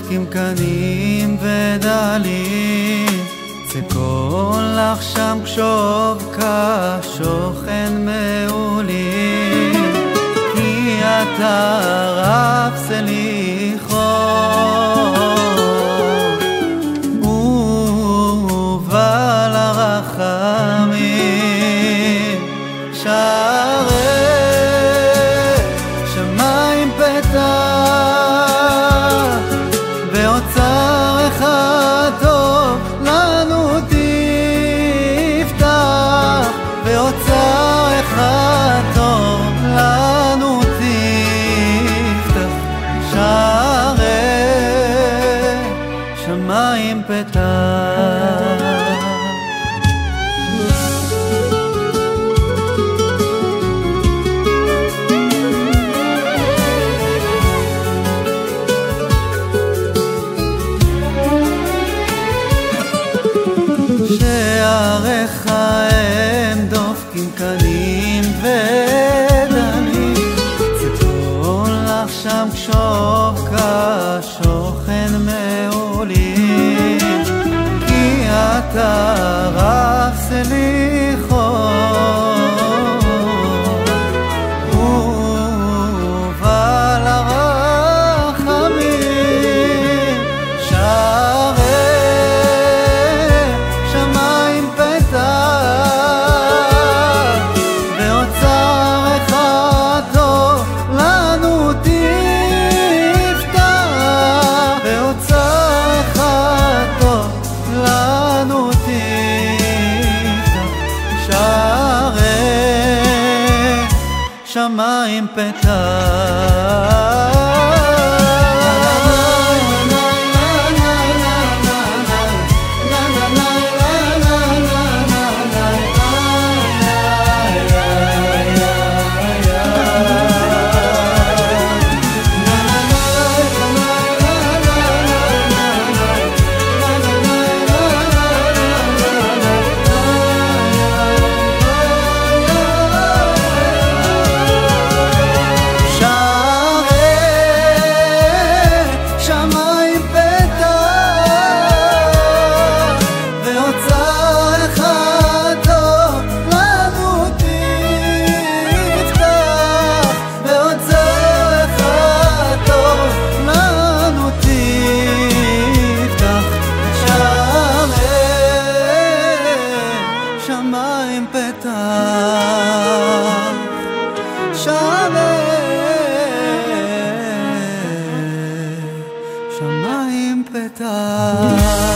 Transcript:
דופקים קנים ודלים, זה כל לך שם כשוב כשוכן מעולים, כי אתה רב סליחות ובעל הרחמים. שערי שמיים פתח ואוצר אחד טוב לנו תפתח, ואוצר אחד טוב לנו תפתח. שערי שמיים פתח. שעריך הם דופקים קנים ודלים, ציפור לך שם כשוב כשוכן מעולים, כי אתה רב סליחות ובעל הרחמים. שערי שמיים פתח ואוצר אחד טוב לנו תפתח, ואוצר אחד טוב לנו תפתח. שערי שמיים פתח. שמיים פתח, שמיים פתח.